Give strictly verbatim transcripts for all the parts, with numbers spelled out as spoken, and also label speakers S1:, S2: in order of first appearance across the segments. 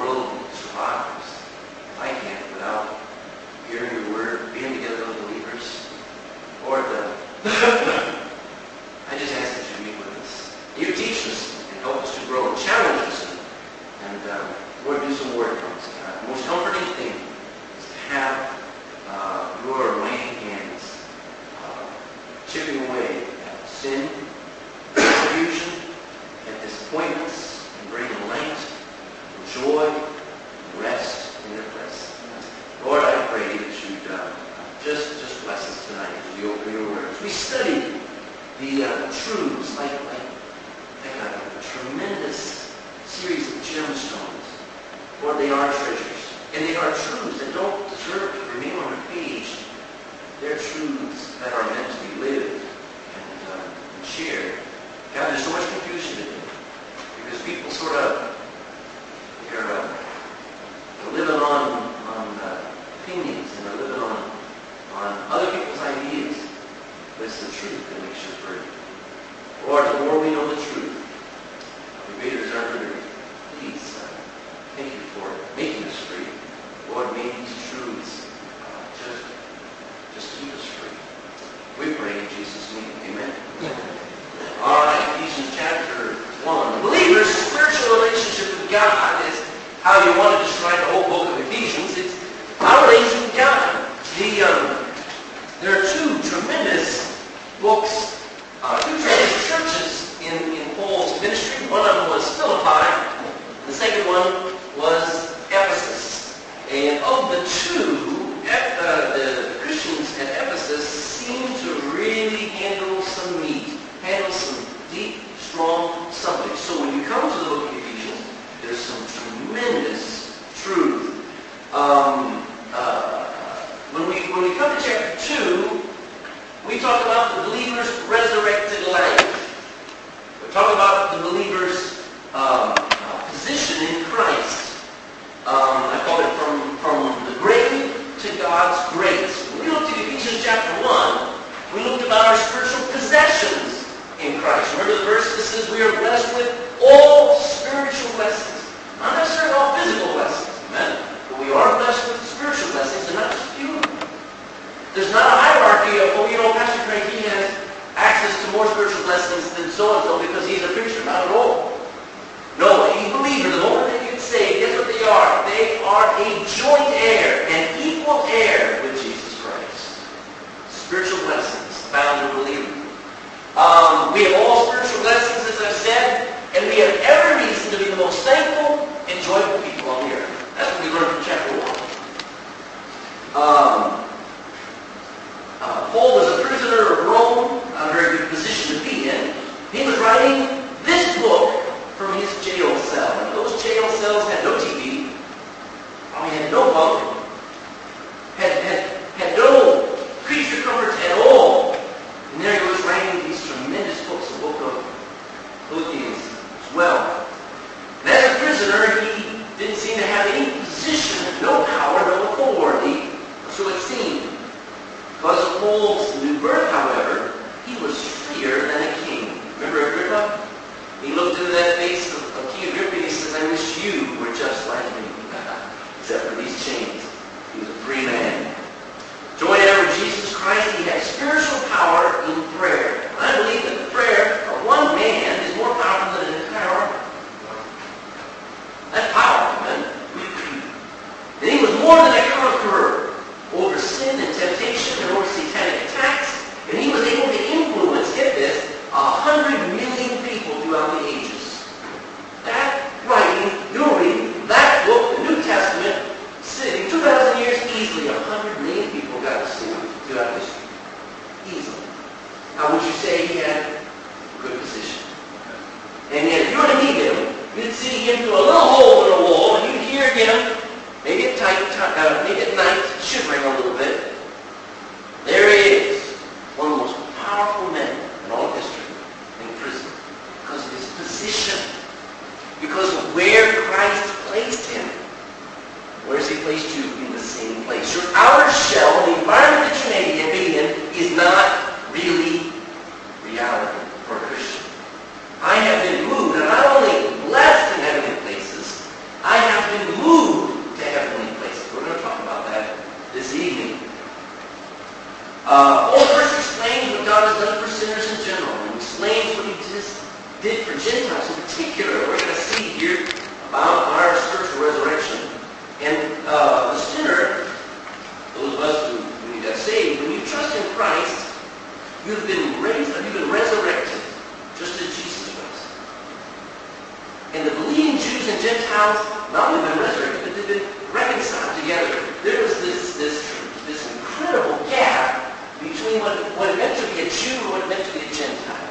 S1: world survives. I can't without hearing your word, being together with believers. Lord, uh, I just ask that you meet with us. You teach us and help us to grow and challenge us. And, and uh, Lord, do some work for us. Uh, the most comforting thing is to have uh, your mighty hands uh, chipping away at sin, confusion, and disappointments, and bringing light, and joy, and rest in your presence. Lord, I pray that you'd uh, just, just bless us tonight as we open your word. As we study the uh, truths, like, like, like a, a tremendous series of gemstones. Lord, they are treasures. And they are truths that don't deserve to remain on a page. They're truths that are meant to be lived and, uh, and shared. God, there's so much confusion today. Because people sort of, they're, uh, they're living on, on uh, opinions, and they're living on, on other people's ideas. But it's the truth that makes you free. Lord, the more we know the truth, the greater is our liberty. Please, uh, thank you for making us free. Lord, may these truths uh, just, just keep us free. We pray in Jesus' name. Amen. Yeah. All right, Ephesians chapter one. The believer's spiritual relationship with God is how you want to describe the whole book of Ephesians. It's our relationship with God. The, um, there are two tremendous books, uh, two tremendous churches in, in Paul's ministry. One of them was Philippi. The second one was Ephesus. And of the two, uh, the Christians at Ephesus seem to really handle some meat, handle some deep, strong subjects. So when you come to the book of Ephesians, there's some tremendous truth. Um, uh, when we when we come to chapter two, we talk about the believer's resurrected life. We talk about the believer's um, uh, position in Christ. Um, I call it from, from the grave to God's grace. When we looked at Ephesians chapter one, we looked about our spiritual possessions in Christ. Remember the verse that says we are blessed with all spiritual blessings. Not necessarily all physical blessings, amen? But we are blessed with spiritual blessings, and not just few of them. There's not a hierarchy of, oh, you know, Pastor Craig, he has access to more spiritual blessings than so-and-so because he's a preacher. Not at all. No, a believer, the moment they get saved, guess what they are? They are a joint heir, an equal heir with Jesus Christ. Spiritual blessings found in a believer. Um, we have all spiritual blessings, as I've said, and we have every reason to be the most thankful and joyful people on the earth. That's what we learned from chapter one. Um, uh, Paul was a prisoner of Rome, a very good position to be in. He was writing this book from his jail cell. And those jail cells had no T V, probably had no bunk, had, had, had no creature comforts at all. And there he was writing these tremendous books, the book of Philippians as well. And as a prisoner, he didn't seem to have any position, no power, no authority, so it seemed. Because of Paul's new birth, however, he was freer than a king. Remember Agrippa? He looked into that face of, of King Agrippa and he says, I wish you were just like me. Except for these chains. He was a free man. Joint heir with Jesus Christ, he had spiritual power in prayer. I believe that the prayer of one man is more powerful than an entire army. That's powerful, man. And he was more than a conqueror over sin and temptation and over satanic attacks. And he was able to influence, get this, a hundred million people throughout the ages. That writing, you're reading, that book, the New Testament, sitting two thousand years easily, a hundred million people got to see it throughout history. Easily. Now, would you say he had a good position? And yet, if you were to meet him, you'd see him through a little hole in the wall, and you'd hear him, maybe at, tight, uh, maybe at night, shivering a little bit. There he is, one of the most powerful men in all history, in prison, because of his position, because of where Christ placed him. Where's he placed you? In the same place. Your outer shell, the environment that you may be in, is not really reality for a Christian. I have been moved, and not only blessed in heavenly places, I have been moved to heavenly places. We're going to talk about that this evening. Uh, Paul first explains what God has done for sinners in general, and explains what he just did for Gentiles in particular. We're going to see here about our spiritual resurrection. And uh, the sinner, those of us who, who got saved, when you trust in Christ, you've been raised, you've been resurrected, just as Jesus was. And the believing Jews and Gentiles not only been resurrected, but they've been reconciled together. There was this this this incredible gap between what, what it meant to be a Jew and what it meant to be a Gentile.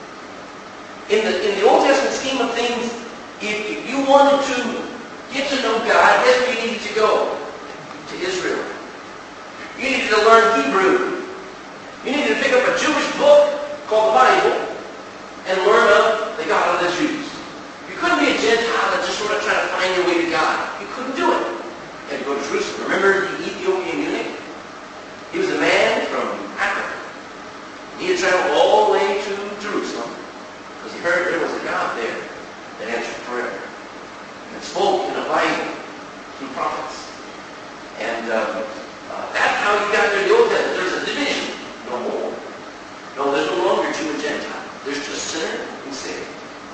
S1: In the in the Old Testament scheme of things, if, if you wanted to get to know God, guess where you needed to go? To Israel. You needed to learn Hebrew. You needed to pick up a Jewish book called the Bible and learn of the God of the Jews. You couldn't be a Gentile and just sort of try to find your way to God. You couldn't do it. You had to go to Jerusalem. Remember the Ethiopian eunuch? He was a man from Africa. He had traveled all the way to Jerusalem because he heard there was a God there that answered prayer and spoke in a Bible through prophets. And uh, uh, that's how you got there in the Old Testament. There's a division. No more. No, there's no longer Jew and Gentile. There's just sinner and Savior.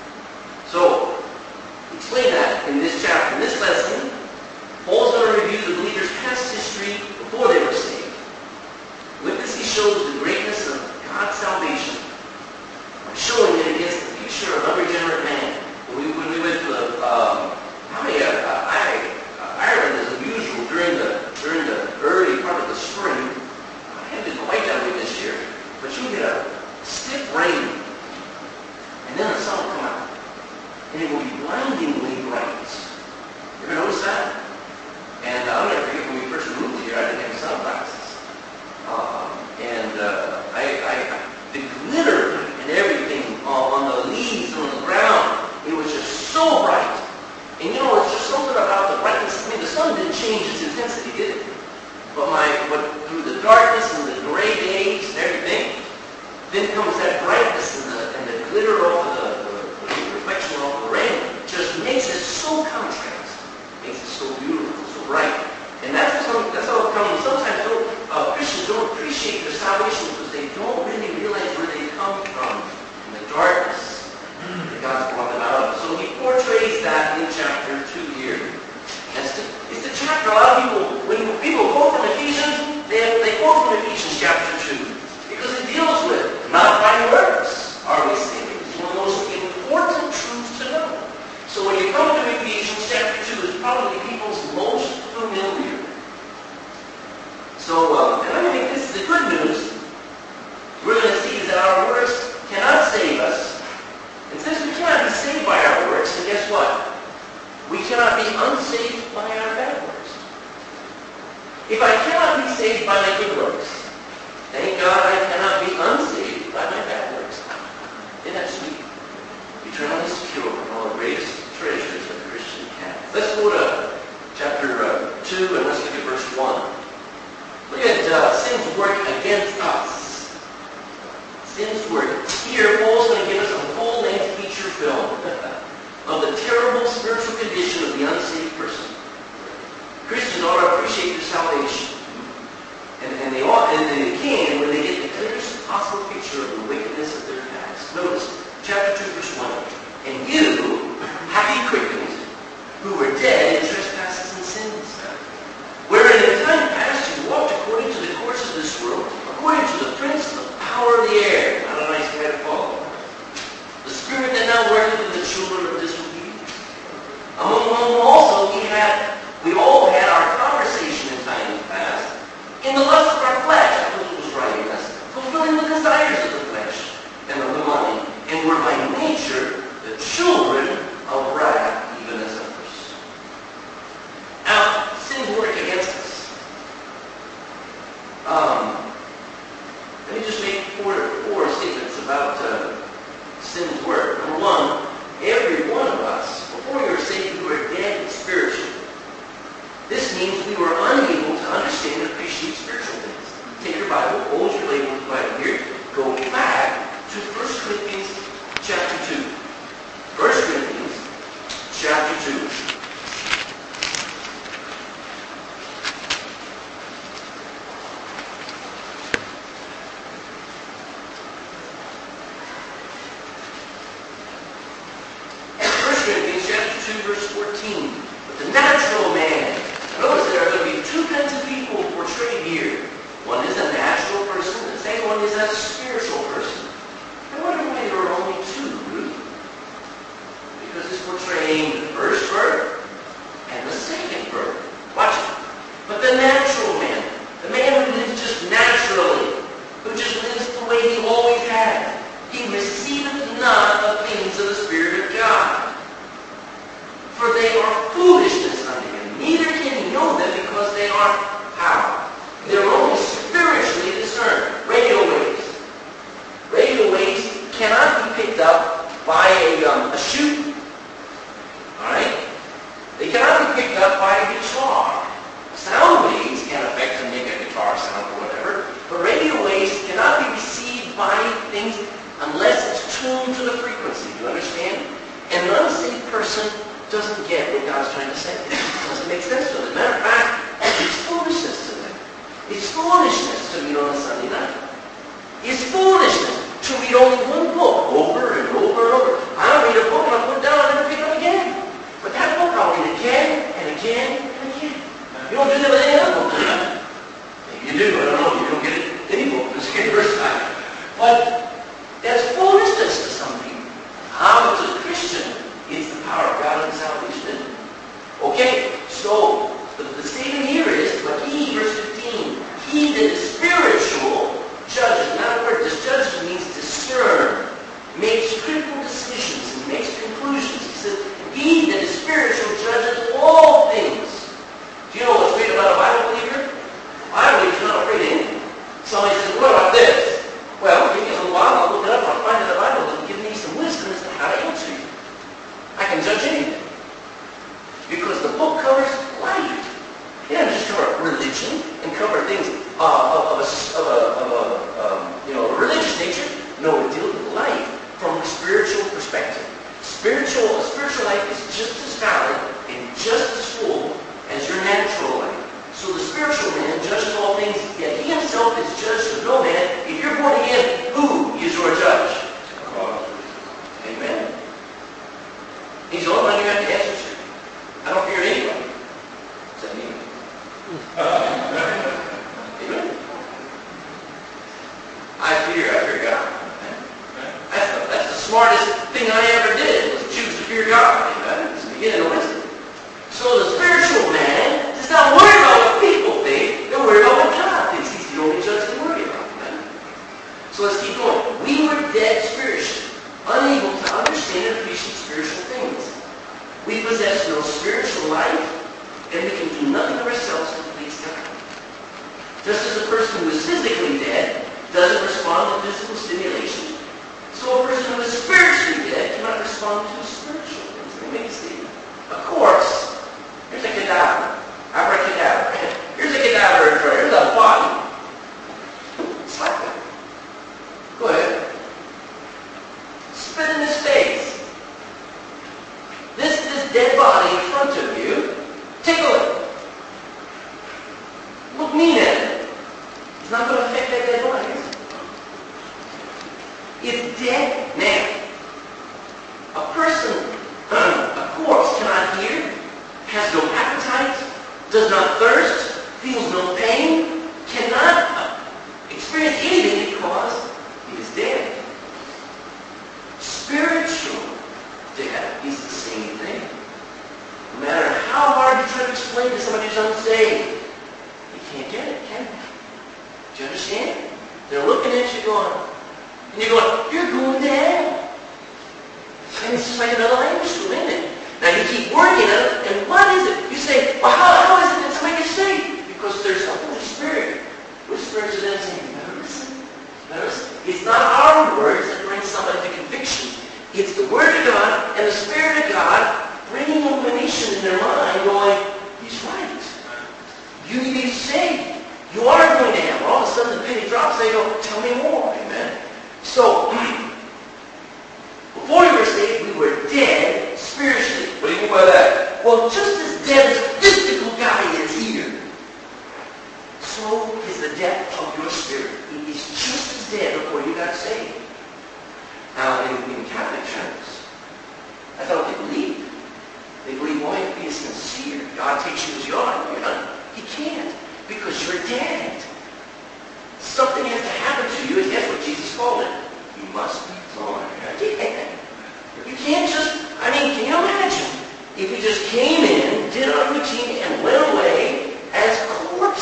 S1: So, explain that in this chapter. In this lesson, Paul's going to review the believers' past history before they were saved. With this, he shows the greatness of God's salvation by showing it against the future of unregenerate man. When we, when we went to the, um, how many, uh, I, uh, Ireland is unusual during the during the early part of the spring. I haven't been quite that way this year, but you get a stiff rain, and then the sun will come out, and it will be blindingly bright. You ever notice that? And uh, I'll never forget when we first moved here, I didn't have sunglasses. Uh, and uh, I, I, the glitter and everything on, on the leaves and on the ground, it was just so bright. And you know, it's just something about the brightness. I mean, the sun didn't change its intensity, did it? But my, but through the darkness and the gray days and everything, then comes that brightness and the, and the glitter off of the, the, the reflection off of the rain. Just makes it so contrast. Makes it so beautiful, so bright. And that's how, that's how it comes. Sometimes don't, uh, Christians don't appreciate their salvation because they don't really realize where they come from in the darkness that God's brought them out of. So he portrays that in chapter two here. And it's, the, it's the chapter a lot of people, when people quote from Ephesians, they, they quote from Ephesians chapter two because it deals with not by works are we saved. It's one of those important truths to know. So when you come to Ephesians chapter two, it's probably people's most familiar. So, uh, and I think this is the good news. We're going to see is that our works cannot save us. And since we cannot be saved by our works, then guess what? We cannot be unsaved by our bad works. If I cannot be saved by my good works, thank God I cannot be unsaved by my bad works. Isn't that sweet? Eternally secure in all the greatest treasures that a Christian has. Let's go to chapter uh, two and let's look at verse one. Look at uh, sin's work against us. Sin's work. Here, Paul's going to give us a full-length feature film of the terrible spiritual condition of the unsaved person. Christians ought to appreciate their salvation. And, and they ought, and they can when they get the clearest possible picture of the wickedness of their past. Notice, chapter two, verse one. And you have ye quickened, who were dead in trespasses and sins, wherein in time past you walked according to the course of this world, according to the prince of the power of the air. Not a nice guy to follow. The spirit that now worketh in the children of disobedience. Among whom also we had, we all had our conversation in time past, in the lust of our flesh, that was what was writing us, fulfilling the desires of the flesh and of the mind, and were by nature the children of wrath, even as others. Now, sin's work against us. Um, let me just make four, four statements about uh, sin's work. Number one, every one of us, before we were saved, we were dead spiritually. This means we were unable to understand and appreciate spiritual things. Take your Bible, hold your label of the Bible here, go back to First Corinthians chapter two. First Corinthians chapter two. the natural man, the man who lives just naturally, who just lives the way he always has. He receiveth not the things of the Spirit of God, for they are foolishness unto him. Neither can he know them, because they are how? They're only spiritually discerned. Radio waves. Radio waves cannot be picked up by a, um, a shoe. Alright? They cannot be picked up by a guitar. Sound waves can affect and make a guitar sound or whatever, but radio waves cannot be received by things unless it's tuned to the frequency. Do you understand? And an unsaved person doesn't get what God's trying to say. It doesn't make sense to them. As a matter of fact, it's foolishness to them. It's foolishness to read on a Sunday night. It's foolishness to read only one book over and over and over. I'll read a book and I'll put it down and never pick it up again. But that book I'll read again and again and again. You don't do that with any other book, do you? Maybe you do. I don't know. You don't get it with any book. It's the first time. But that's foolishness to some people. How, to the Christian, it's the power of God and salvation. Okay, so the, the statement here is, but he, verse fifteen, he that is spiritual judges. In other words, this judges means discern, makes critical decisions, and makes conclusions. He says, he that is spiritual judges all things. Do you know what's great about a Bible believer? A Bible believer is not afraid of anything. Somebody says, what about this? Well, give me a little while, I'll look it up, I'll find it in the Bible, and give me some wisdom as to how to answer you. I can judge anything. Because the book covers life. It doesn't just cover religion and cover things uh, of, of, a, of, a, of a, um, you know, a religious nature. No, it deals with life from a spiritual perspective. Spiritual, a spiritual life is just as valid and just as full as your natural life. So the spiritual man judges all things, yet he himself is judged of no man. If you're born again, who is your judge? God. Amen. He's the only one you have to answer to. I don't fear anybody. Except me. Amen. I fear, I fear God. That's the, that's the smartest thing I ever did, was choose to fear God. Amen. It's the beginning of wisdom. So the spiritual man does not worry about what people think. They'll worry about what God thinks. He's the only judge to worry about. Amen. So let's keep going. We were dead spiritually, unable to understand and appreciate spiritual things. We possess no spiritual life, and we can do nothing of ourselves to please God. Just as a person who is physically dead doesn't respond to physical stimulation, so a person who is spiritually dead cannot respond to spiritual things. Let me make a statement. A corpse. Here's a cadaver. Abracadabra. Here's a cadaver in front. Here's a body. Slap it. Go ahead. Spit in his face. This this dead body in front of you. Tickle it. Look mean at it. It's not going to affect that dead body, is it? It's dead now. A person, a corpse, cannot hear, has no appetite, does not thirst, feels no pain, cannot experience anything because he is dead. Spiritual death is the same thing. No matter how hard you try to explain to somebody who's unsaved, you can't get it, can you? Do you understand? They're looking at you going, and you're going, you're going to hell. And it's just like another language to them, isn't it? Now you keep working on it, and what is it? You say, well, how, how is it that somebody gets saved? Because there's a Holy Spirit whispers to them saying, notice, notice, it's not our words that bring somebody to conviction. It's the Word of God and the Spirit of God bringing illumination in their mind, going, he's right. You need to be saved. You are going to heaven. All of a sudden the penny drops, they go, tell me more. Amen. So, before we were saved, we were dead spiritually. What do you mean by that? Well, just as dead as a physical guy is here, so is the death of your spirit. It is just as dead before you got saved. Now, in, in Catholic terms, that's how they believe. They believe, well, you have to be sincere. God takes you as you are. You're not. He can't, because you're dead. Something has to happen to you, and that's what Jesus called it. You must be born again. You can't just, I mean, can you imagine if we just came in, did our routine, and went away as corpses?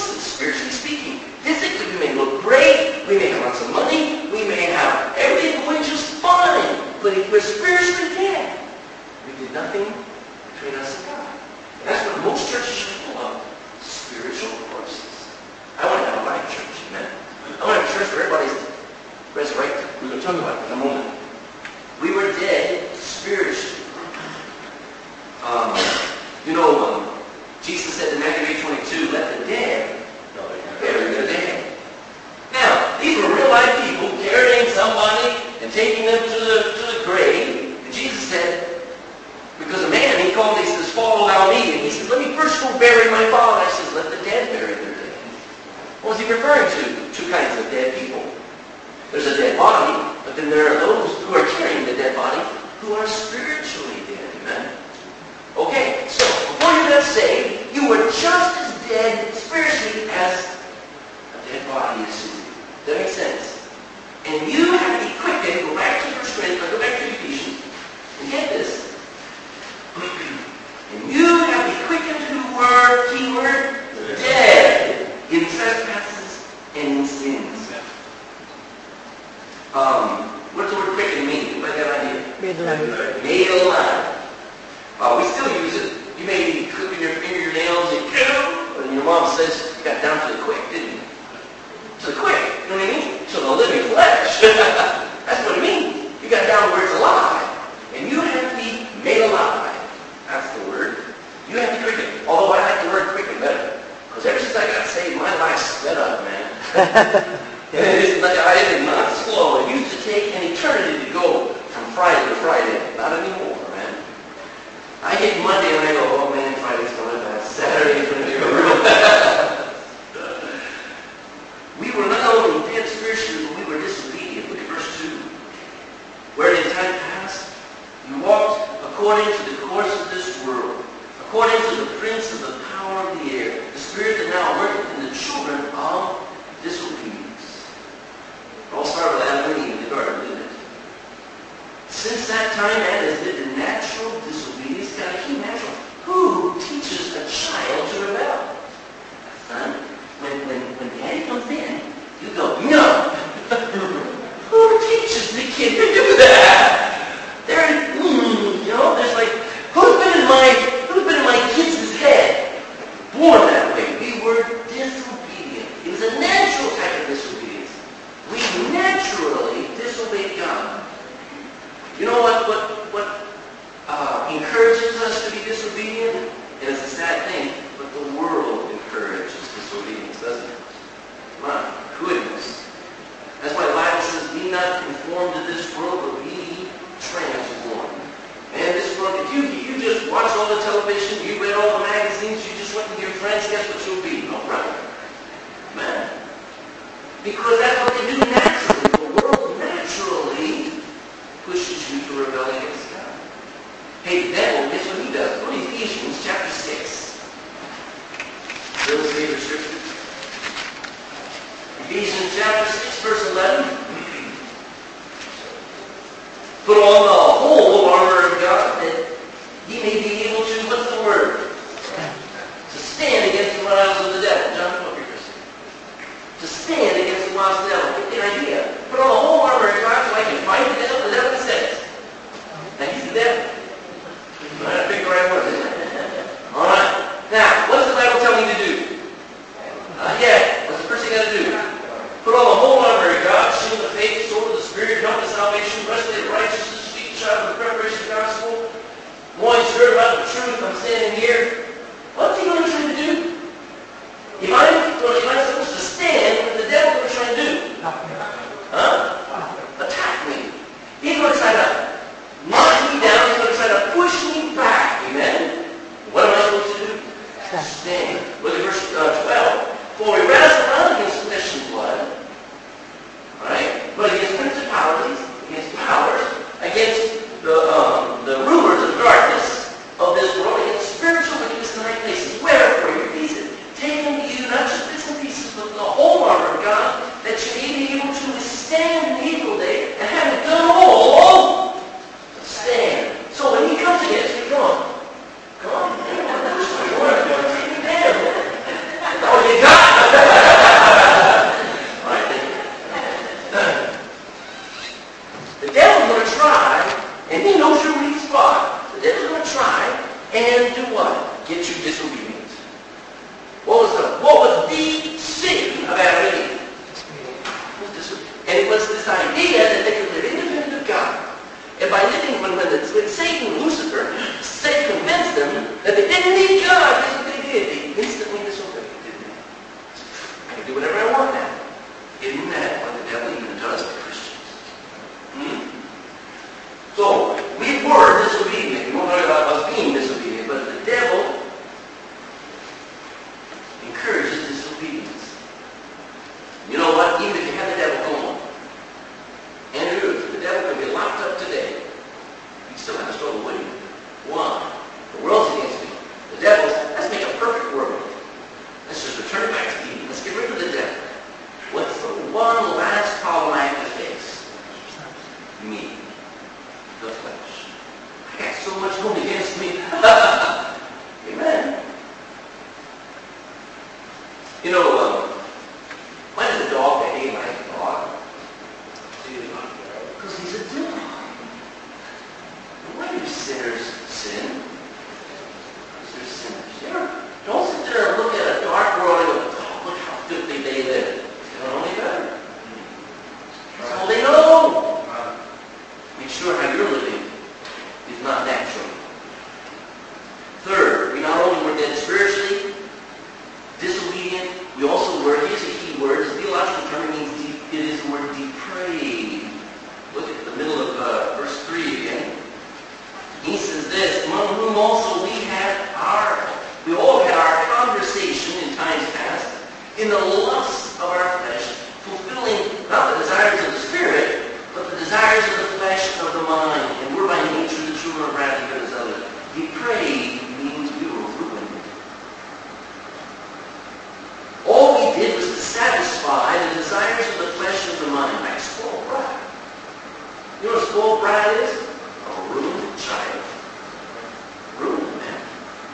S1: to let the dead bury their dead. Now, these were real-life people carrying somebody and taking them to the, to the grave. And Jesus said, because a man, he called, he says, follow thou me. And he says, let me first go bury my father. I says, let the dead bury their dead. What was he referring to? Two kinds of dead people. There's a dead body, but then there are those who are carrying the dead body who are spiritually dead. Amen? Okay, so before you got saved, you were just as dead spiritually as a dead body is to you. Does that make sense? And you have to be quickened. Go back to First Corinthians, go back to Ephesians, and get this. And you have to be quickened who were, keyword, dead in trespasses and in sins. Um, what does the word quicken mean? Anybody got an idea?
S2: Made alive.
S1: Made alive. Uh, we still use it. You may be clipping your fingernails and, and your mom says you got down to the quick, didn't you? To the quick. You know what I mean? To the living flesh. That's what it means. You got down where it's alive. And you have to be made alive. That's the word. You have to be quickened. Although I like the word quicken better. Because ever since I got saved, my life's sped up, man. It's like I did not slow. It used to take an eternity to go from Friday to Friday. Not anymore, man. I hit Monday and I go, oh man, Friday's going fast. Saturday's going to go real fast. We were not only dead spiritually, but we were disobedient. Look at verse two. Where in time past, you walked according to the course of this world, according to the prince of the power of the air, the spirit that now worketh in the children of disobedience. It all started with Adam and Eve in the garden, didn't it? Since that time, man has lived in natural disobedience. Got to keep natural. Who teaches a child to rebel? Son, when, when, when daddy comes in, you go, no! Who teaches the kid to do that? There, mm, you know, there's like, who's been in my, who's been in my kid's head? Born that way. We were disobedient. It was a natural type of disobedience. We naturally disobeyed God. You know what, what, what uh, encourages us to be disobedient? And it's a sad thing, but the world encourages disobedience, doesn't it? My goodness. That's why the Bible says, be not conformed to this world, but be transformed. Man, this world, if you, you just watch all the television, you read all the magazines, you just went with your friends, guess what you'll be? No, right? Man. Because that's what they do naturally. The world naturally pushes you to rebel against God. Hey, the devil, guess what he does? Go to Ephesians chapter six. Bill's favorite scripture. Ephesians chapter six, verse eleven. Put on the whole armor of God that ye may be able to, what's the word? To stand against the wiles of the devil. John, come up here, Chris. To stand against the wiles of the devil. Get the idea. Put on the whole armor of God so I can fight the devil. The devil says. Now he's the devil. I had to pick the right word, isn't it? All right. Now, what's the Bible tell me to do? Uh, yeah. What's the first thing I got to do? Put on the whole armor of God, shield of faith, sword of the Spirit, helmet of salvation, breastplate of righteousness, feet shod with the preparation of the gospel, loins girded about the truth. I'm standing here. What's he going to try to do? If I'm, if I'm supposed to stand, what is the devil going to try to do? Huh? Attack me. He's going to try to knock me down. He's going to try to push me back. Amen? What am I supposed to do? Stand. Look at verse uh, twelve. For we wrestle not against flesh and blood, right? But against principalities, against powers, against the um, the rulers of darkness of this world, against spiritual wickedness in high places. Wherefore your pieces, take unto you not just bits and pieces, but the whole armor of God, that you may be able to withstand the evil day, and having done all, stand. So when he comes against you, come on. Come on. Come on. Take me down. Oh, you got encourages disobedience. You know what? Even if you have the devil come on, Andrew, if the devil could be locked up today, you still have to struggle with him. Why? The world's against me. The devil's, let's make a perfect world. Let's just return it back to Eden. Let's get rid of the devil. What's the one last problem I have to face? Me. The flesh. I got so much going against me. Amen. You know, um, why does a dog behave like a dog? Because he's a dog. Why do sinners sin? Because they're sinners. You ever, don't sit there and look at a dark world and go, oh, look how filthy they live. They don't know any better. That's all they know. Make sure how you're living is not natural. Third, we not only were dead spiritually, disobedient, we also were, here's a key word, the theological term means deep, it is the word depraved. Look at the middle of uh, verse three again. He says this, among whom also we had our, we all had our conversation in times past, in the lusts of our flesh, fulfilling not the desires of the Spirit, but the desires of the flesh of the mind. And we're by nature the children of wrath because of others. Depraved means we were ruined. All we did was to satisfy the desires of the flesh of the mind, like spoiled brat. You know what a spoiled brat is? A ruined child. Ruined, man.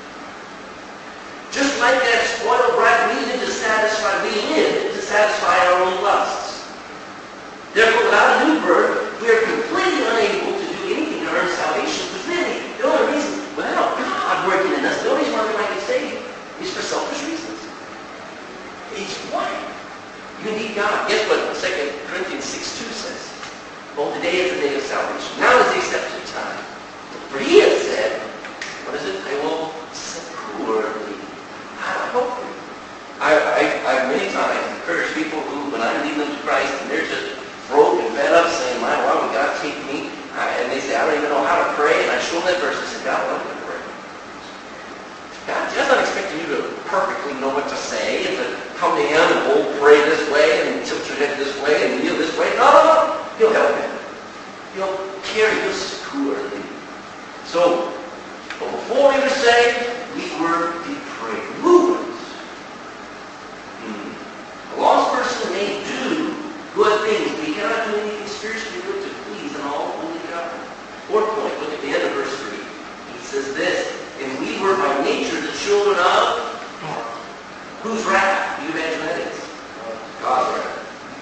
S1: Just like that spoiled brat, we needed to satisfy, we lived to satisfy our own lusts. Therefore, without a new birth, we are completely unable to do anything to earn salvation. Because really, the only reason, without God working in us, the only reason why we might get saved is for selfish reasons. It's why. You need God. Guess what Second Corinthians six two says? Well, today is the day of salvation. Now is the accepted time. For he has said, what is it? I will succor thee. I hope for you. I, I, I've many times encouraged people who, when I'm leading them to Christ, and they're just broke and fed up, saying, "My, why would God take me?" I, and they say, "I don't even know how to pray." And I show them that verse and say, "God, why do I pray?" God, God's not expecting you to perfectly know what to say and to come to Him and hold, pray this way and tilt your head this way and kneel this way. No, no, no. He'll help you. He'll carry you securely. So, but before we were saved, we were depraved. Movers. Hmm. A lost person may do good things, but he cannot do anything spiritually good to please an all-holy God. Fourth point, look at the end of verse three. He says this, and we were by nature the children of whose wrath? Do you imagine that is? God's wrath.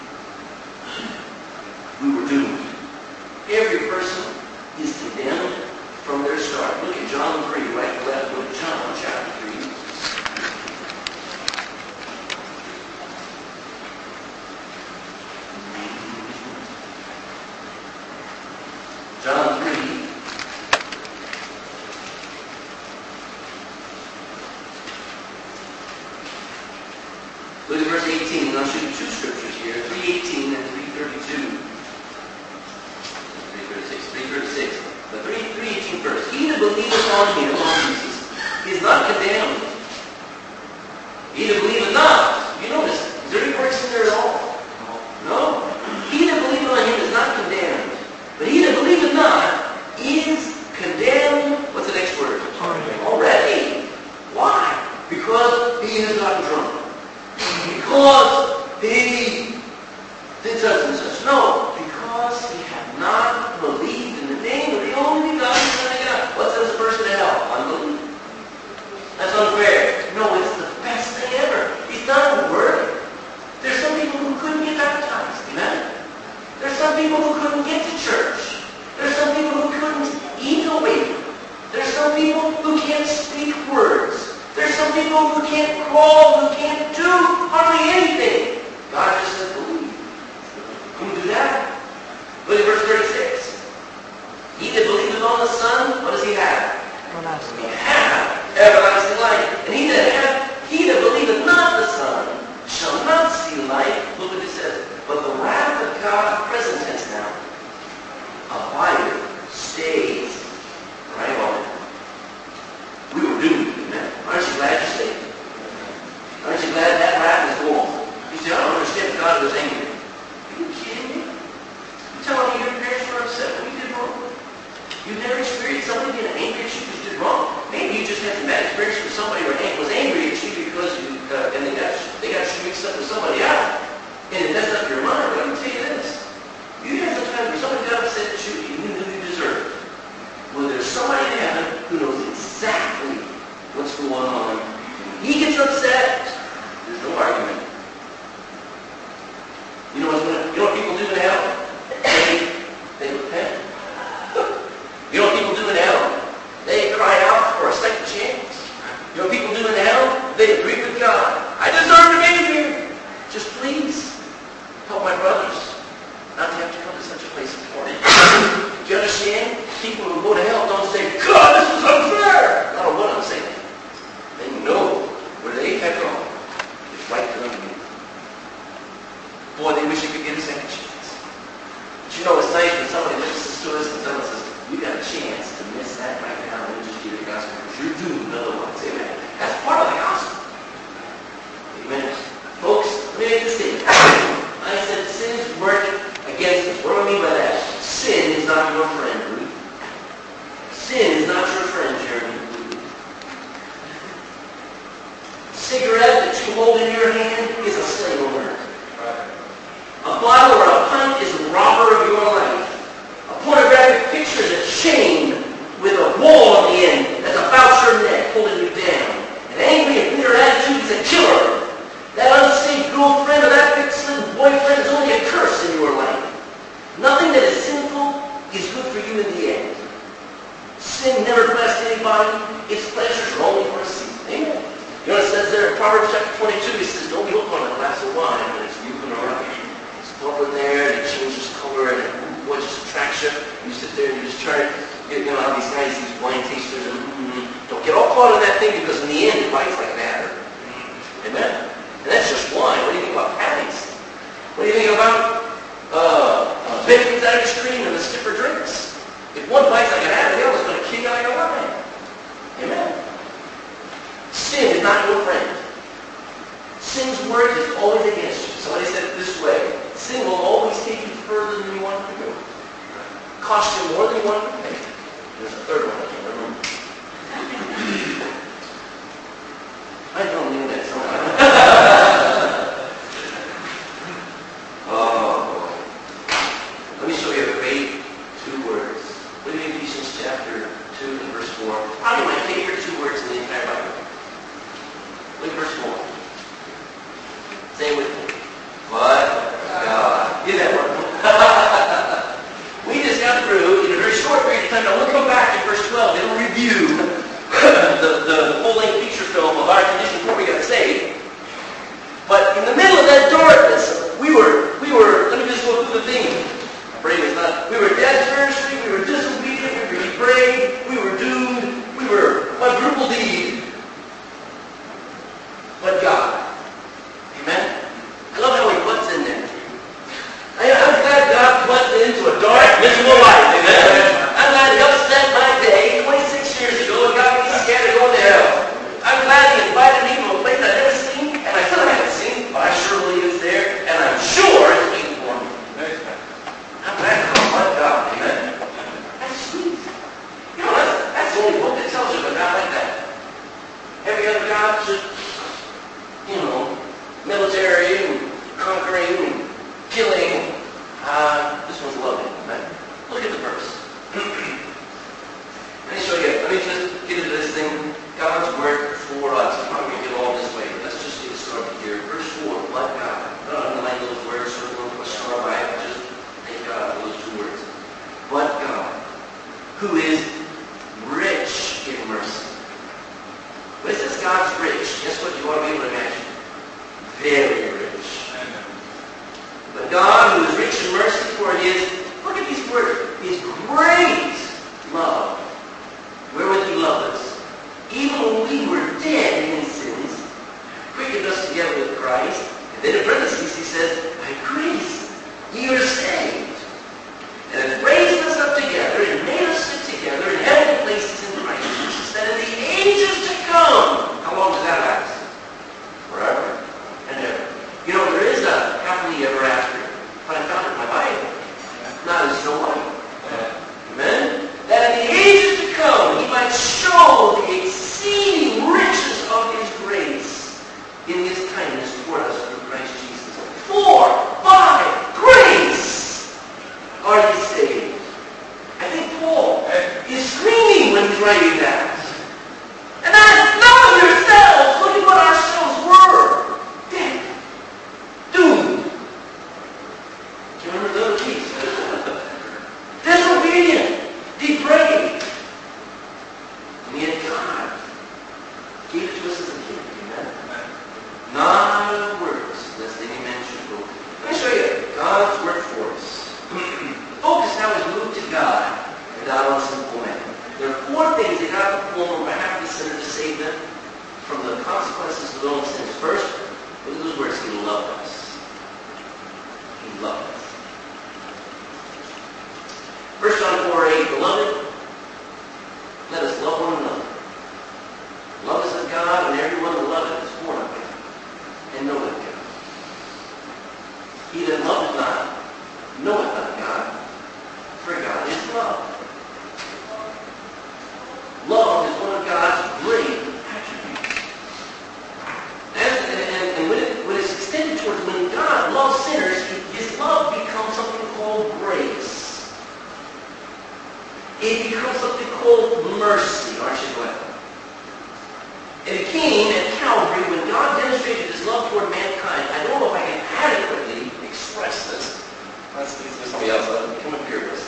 S1: We were doomed. Every person is condemned from their start. Look at John three, right to left. Look at John chapter three. John three. Look at verse eighteen. And I'll show you two scriptures here. three eighteen and three thirty-two. three thirty-six. three thirty-six. The three eighteen verse. He that believeth on him, on Jesus, is not condemned. He that believeth not. You notice, is there any words in there at all? No. He that believeth on him is not condemned. But he that believeth not is condemned. What's the next word? Already. Already. Why? Because he has gotten drunk. Because he did such and such. No. Because he had not believed in the name of the only begotten Son of God. What sends a person to hell? Unbelief. That's unfair. No, it's the best thing ever. He's not worthy. There's some people who couldn't get baptized. Amen? There's some people who couldn't get to church. There's some people who couldn't eat a wafer. There's some people who can't speak words. There's some people who can't crawl, who can't do hardly anything. God just says, believe. Can we do that? Look at verse thirty-six. He that believeth on the Son, what does he have? Everlasting. He hath everlasting life. And he that hath, he that believeth not the Son, shall not see life. Look what it says. But the wrath of God, present tense now, abideth, stays, right on it. We were doomed, amen. Aren't you glad you're saved? Aren't And it messes up your mind, but I'm going to tell you this. You have the time where somebody got upset at you and you knew you deserved it. Well, there's somebody in heaven who knows exactly what's going on. When he gets upset, there's no argument. You know, what's gonna, you know what people do in hell? They, they repent. You know what people do in hell? They cry out for a second chance. You know what people do in hell? They agree with God. I deserve to be here. Just please help my brothers not to have to come to such a place of torment. Do you understand? People who go to hell don't say, God, this is unfair. I don't know what I'm saying. They know where they have gone. It's right to them. Boy, they wish they could get a second chance. But you know, it's nice when somebody listens to us and someone says, you got a chance to miss that right now and just give the gospel because you're doomed otherwise. Amen. That's part of the gospel. Amen. Folks, let me make this statement. I said sin's work against us. What do I mean by that? Sin is not your friend, Ruth. Sin is not your friend, Jeremy. Cigarette that you hold in your hand is a slave owner. A bottle or a pint is a robber of your life. A pornographic picture is a chain with a wall on the end that's about your neck, holding you down. An angry and bitter attitude is a killer. That unsafe girlfriend or that big-slitting boyfriend is only a curse in your life. Nothing that is sinful is good for you in the end. Sin never blessed anybody. Its pleasures are only for a season. Amen. You know what it says there in Proverbs chapter twenty-two? It says, don't be hooked on a glass of wine when it's moving around. It's over there and it changes color and it boy, just attracts you. You sit there and you just try to get, you know, how these guys, these wine tasters, and mm, don't get all caught in that thing because in the end it bites like an adder. Amen. And that's just wine. What do you think about patties? What do you think about uh, uh, Bennigan's ice cream and the stiffer drinks? If one bites like an adder, the other's going to kill you out of your line. Amen. Sin is not your friend. Sin's word is always against you. Somebody said it this way. Sin will always take you further than you want it to go. Cost you more than you want it to pay. There's a third one I can't remember. I don't know that song. Oh. Let me show you a great two words. Look at Ephesians chapter two and verse four. Probably my favorite two words in the entire Bible. Look at verse four. Say it with me. But God. Get that one. We just got through, in a very short period of time, now we'll come back in verse twelve, it'll review the, the full-length feature film of our condition before we got saved. But in the middle of that darkness, we were, we were, let me just go through the theme. My brain is not, we were dead spiritually, we were disobedient, we were depraved, we were doomed, we were quadruple deed. But God. Amen? I love how he puts in there. I, I'm glad God put into a dark, miserable life. Amen? I'm glad he upset my day twenty-six years ago and got me scared of going to hell. I'm glad he invited me to a place I've never seen, and I still haven't seen, but I sure believe it's there, and I'm sure it's waiting for me. I'm glad to call my God. Amen? That's sweet. You know, that's, that's the only book that tells you about a God like that. Every other God just his own sins. First, look at those words. He loved us. He loved us. First John four eight, beloved, let us love one another. Love is of God, and everyone who loveth is born of God, and knoweth God. He that loveth not knoweth not God, for God is love. Love is one of God's great attributes. And, and, and when, it, when it's extended towards when God loves sinners, his love becomes something called grace. It becomes something called mercy, aren't you glad? And it came at Calvary when God demonstrated his love toward mankind. I don't know if I can adequately express this. Let's do somebody else. Come up here with us.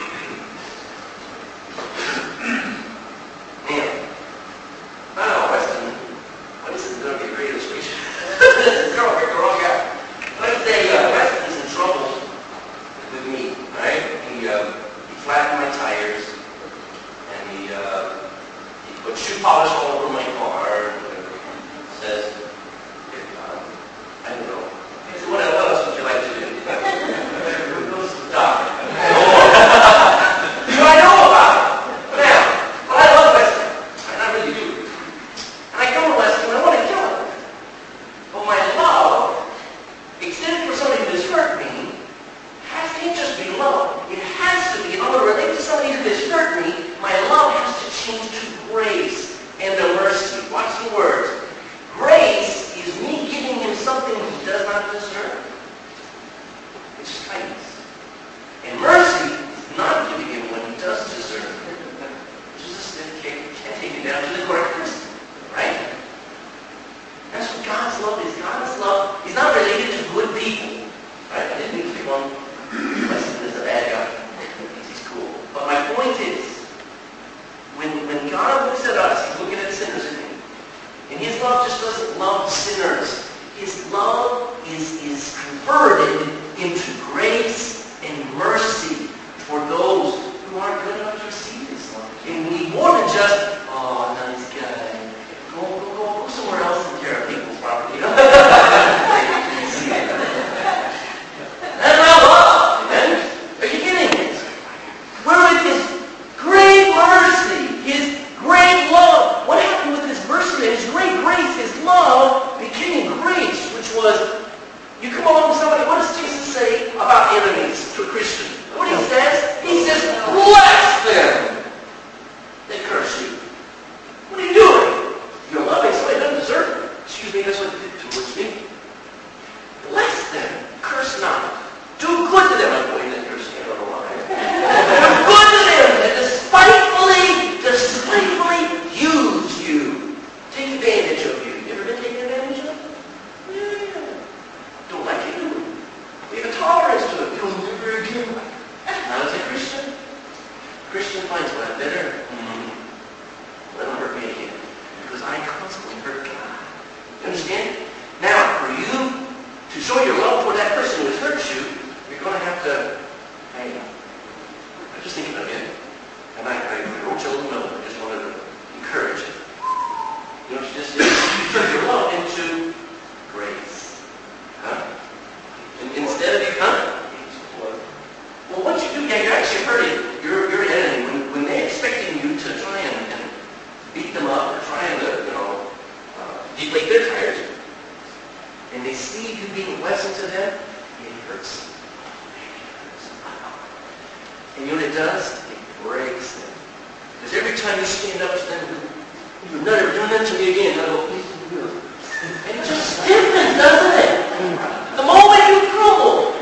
S1: Man, I don't know, Weston. What is it? Going to be a great illustration. Girl, pick the wrong guy. Let's say uh, Weston's in trouble with me, all right? He, uh, he flattened my tires, and he, uh, he put shoe polish all over my car, and says, um, I don't know. He said, what else would you like to do? Go to the doctor. Do I know about it? Now, but I love Weston. I really do. And I come to Weston and I want to kill him. But my love, extended for somebody who has hurt me, has, can't just be love. It has to be. If I'm going to relate to somebody who has hurt me, my love has to change to grace and to mercy. Watch the words. Grace is me giving him something he does not deserve. It's kindness. And mercy is not giving him what he does deserve. Jesus can't take him down to the court of Christ. Right? That's what God's love is. God's love is not related to good people. Right? I didn't mean to pick on Weston as a bad guy. He's cool. But my point is, when, when God looks at us, he's looking at sinners, isn't he? And his love just doesn't love sinners. His love is, is converted into grace and mercy for those who aren't good enough to receive his love. And we need more than just, oh, nice guy. Go, go, go, go somewhere else and care of people's property. That's not love, man. Are you kidding me? Where with his great mercy, his great love. What happened with his mercy and his great grace? His love became grace, which was, you come along with somebody, what does Jesus say about enemies to a Christian? What he says? He says, bless them. They curse you. What are you doing? You're loving somebody who doesn't deserve it. Excuse me, that's what he did towards me. Bless them. Curse not. Do good to them. I'm going to curse you. I don't know why. Do good to them that despitefully, despitefully use you. Take advantage of you. You ever been taken advantage of? Yeah. Don't like it, do we? We have a tolerance to it. You'll never again. Now, as a Christian, Christian finds what I'm better. Mm-hmm. Let them hurt me again. Because I constantly hurt God. You understand? Now, for you to show your love for that person who has hurt you, you're going to have to, hey, I'm just thinking of it. And I, I wrote you a little note. I just wanted to encourage it. You know what you just did? You turn your love into grace. Huh? And instead of you, huh? Well, what you do, yeah, you're actually hurting your, your enemy when, when they're expecting you to try and, and beat them up or trying to, you know, uh, deflate their tires. And they see you being a blessing to them, it hurts. And you know what it does? It breaks them. Because every time you stand up to them, you're not ever doing that to me again. I go, and it just stiffens, doesn't it? The moment you crumble,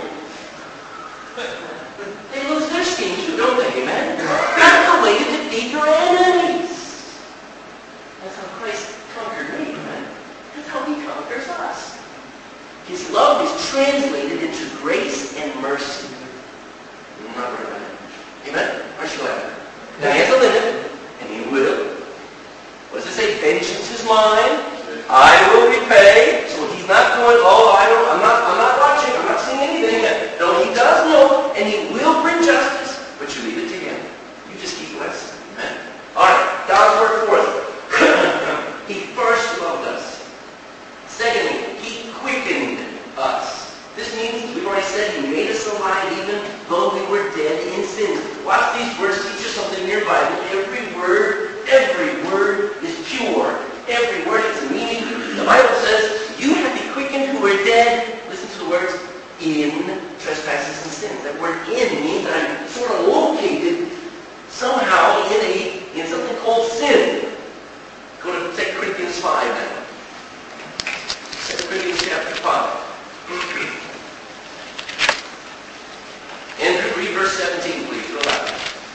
S1: they lose their steam too, don't they, amen? That's the way to defeat your enemies. That's how Christ conquered me, amen? That's how he conquers us. His love is translated into grace and mercy. Not very much. Amen? Aren't you glad? Now he has a limit, and he will. What does it say? Vengeance is mine. I will repay. So he's not going, oh, I don't, I'm not, I'm not watching, I'm not seeing anything yet. No, he does know, and he will bring justice, but you leave it to him. You just keep blessing. Amen. All right, God's word forth. He first loved us. dead in sin. Watch these words teach you something in your Bible. Every word, every word is pure. Every word has a meaning. The Bible says, you have been quickened who were dead. Listen to the words, in trespasses and sins. That word in means that I'm sort of located somehow in a in something called sin. Go to Second Corinthians five now. Second Corinthians chapter five. Andrew, read verse seventeen, please. Go back.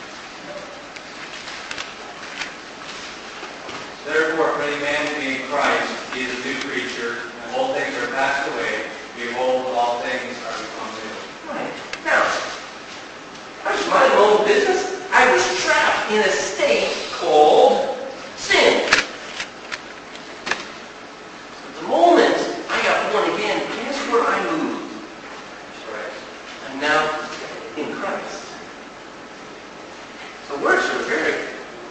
S2: Therefore, if any man be in Christ, he is a new creature, and old things are passed away. Behold, all things are become new.
S1: Right. Now, I was minding my own business. I was trapped in a state called sin. The moment I got born again, guess where I moved?
S2: Right.
S1: I'm now in Christ. The words are very...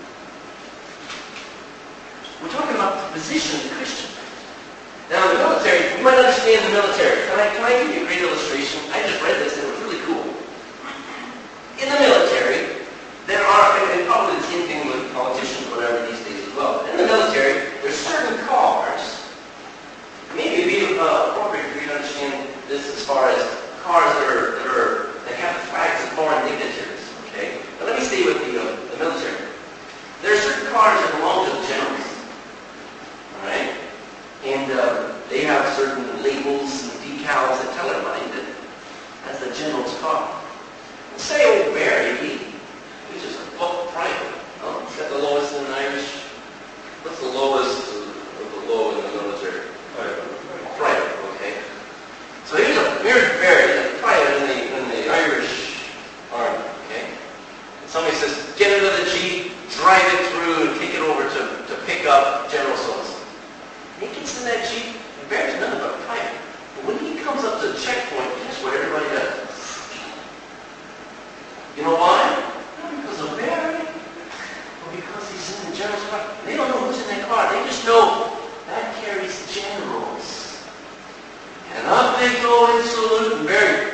S1: We're talking about the position of the Christian. Now, in the military, you might understand the military. Can I, can I give you a great illustration? I just read this and it was really cool. In the military, there are, and probably the same thing with politicians, whatever, these days as well. In the military, there's certain cars. Maybe it'd be uh, appropriate for you to understand this as far as cars that are that are that have flags of foreign dignitaries. Okay, but let me stay with the uh, the military. There are certain cars that belong to the generals. All right, and uh, they have certain labels and decals that tell everybody that that's the general's car. Say old Barry, he, he's just a buck private. Oh, he's got the lowest in the Irish. What's the lowest of the low in the military? Private. Private, okay. So here's a here's Barry, a private in the in the Irish army, okay. And somebody says, get into the Jeep, drive it through, and take it over to, to pick up General so-and-so. He gets in that Jeep, and Barry's nothing but a private. But when he comes up to the checkpoint, guess what everybody does? You know why? Not because of Barry, but because he's in the general's car. They don't know who's in that car. They just know that carries generals. And up they go and salute and Barry.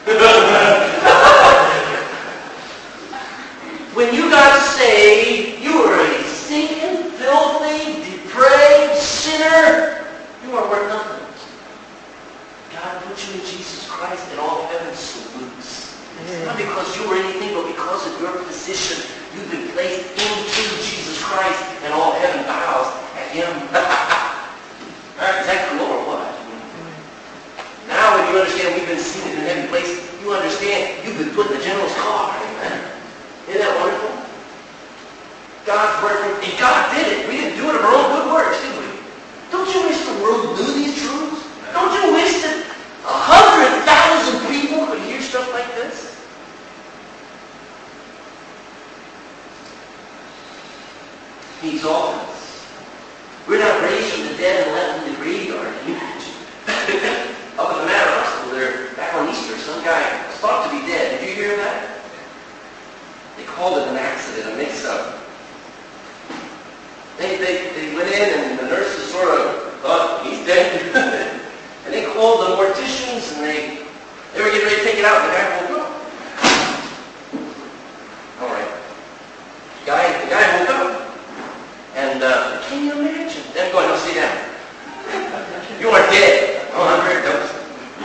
S1: When you got saved, you were a stinking, filthy, depraved sinner. You are worth nothing. God put you in Jesus Christ and all heaven salutes. Not because you were anything, but because of your position. You've been placed into Jesus Christ, and all heaven bows at Him. Is that cool or what? Now when you understand we've been seated in heavenly place, you understand you've been put in the general's car. Amen. Isn't that wonderful? God's working, and God did it. We didn't do it of our own good works, did we? Don't you wish the world knew these truths? Don't you wish that a hundred thousand people could hear stuff like this? He exalted us. We're not raised from the dead and left in the graveyard. Can you imagine? Up at the Manor Hospital there, back on Easter, some guy was thought to be dead. Did you hear that? They called it an accident, a mix-up. They, they, they went in and the nurses sort of thought, he's dead. And they called the morticians and they, they were getting ready to take it out and the guy woke up. All right. The guy, the guy woke up. And uh, can you imagine? Then go ahead, sit down. You are dead. Oh, I'm very dose.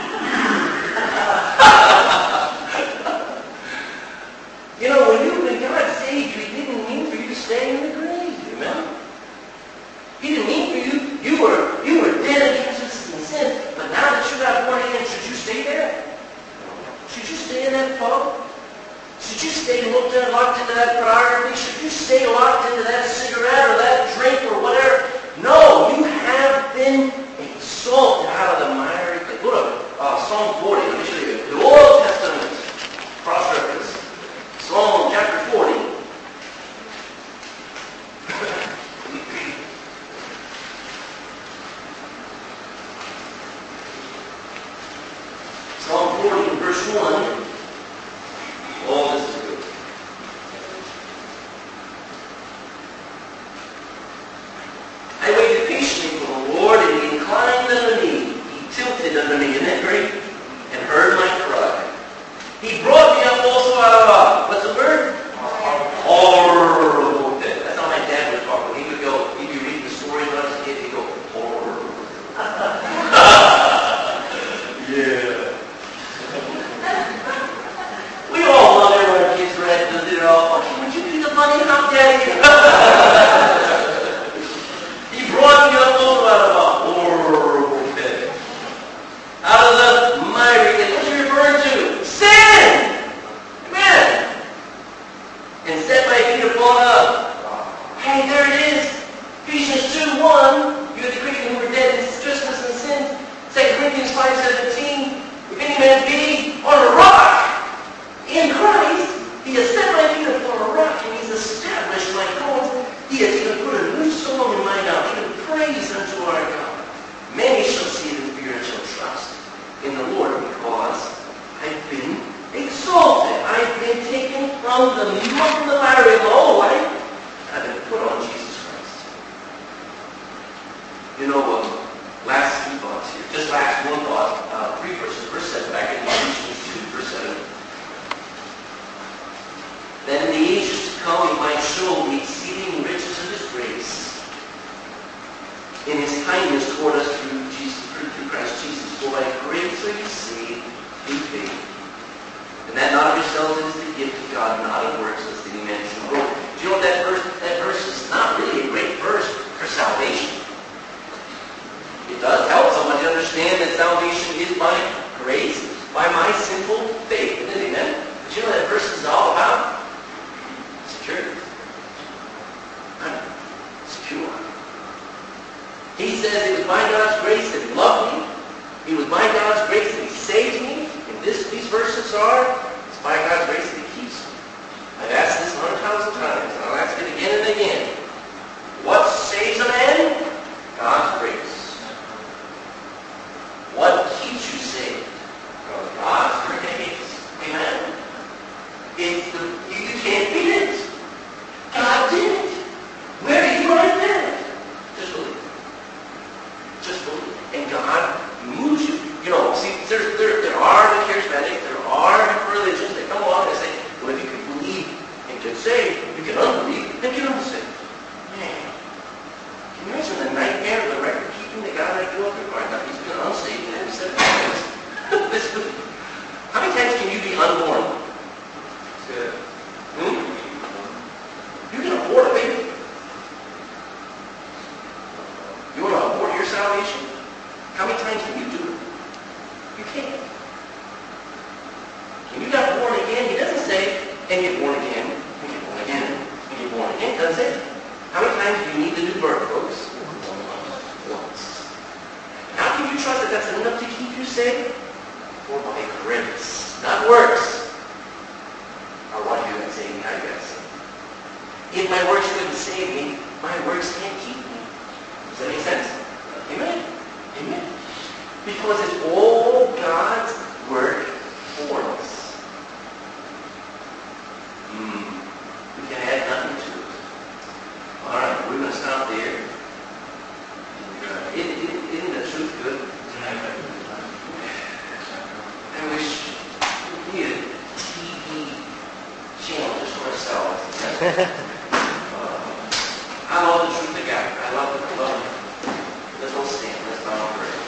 S1: You know, when you when God saved you, He didn't mean for you to stay in the grave. Amen. He didn't mean for you. You were you were dead against sin. But now that you got born again, should you stay there? Should you stay in that pub? Should you stay looked at, locked into that pornography? Should you stay locked into that cigarette or that drink or whatever? No, you have been exalted out of the miry clay. Go to uh, Psalm forty. Let me show you. The Old Testament cross-reference. Psalm chapter forty. Psalm forty and verse one. Oh, this is good. I waited patiently for the Lord, and He inclined unto me. He tilted unto me, isn't that great? And heard my cry. He brought me up also out of understand that salvation is by grace, by my simple faith. Isn't it? Amen? But you know what that verse is all about? Security. I'm secure. He says it was by God's grace that He loved me. It was by God's grace that He saved me. And this, these verses are, it's by God's grace that He keeps me. I've asked this a hundred thousand times, and I'll ask it again and again. What saves a man? God's grace. What keeps you saved? God's grace. Amen? It's the, you, you can't beat it. God did it. Where are you right there? Just believe. Just believe. And God moves you. You know, see, there, there, there are the charismatic, there are religions that come along and say, well, if you can believe and get saved, you can unbelieve and get unsaved. Man, can you imagine the nightmare of the record keeping the guy like you up there right now? He's been unsaved and seven times. How many times can you be unborn?
S2: Good.
S1: Hmm? You can abort a baby. You want to abort your salvation? How many times can you do it? You can't. When you got born again, He doesn't say, and get born again, and get born again, and get born again. He doesn't say that. How many times do you need the new birth, folks? Once. How can you trust that that's enough to keep you safe? For by grace, not works. Or what do you got to say? How you got to say? If my works couldn't save me, my works can't keep me. Does that make sense? Amen? Amen? Because it's all God's work for us. Hmm. We can add nothing to it. All right, we're going to stop there. Uh, isn't, isn't the truth good? I wish we had a T V channel just for ourselves. uh, I love the truth of God. I love it. I love it. Let's all stand. Let's bow and pray.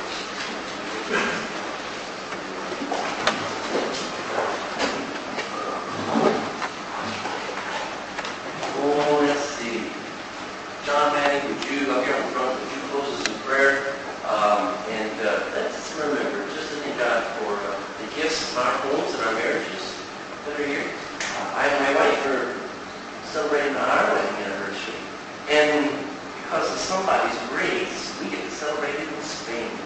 S1: Oh, let's see. John Manning, would you, up here in front, would you close us in prayer? Um, and uh, let's remember, just to thank God for uh, the gifts of our homes and our marriages that are here. Uh, I and my wife are celebrating our wedding anniversary. And because of somebody's grace, we get to celebrate it in Spain.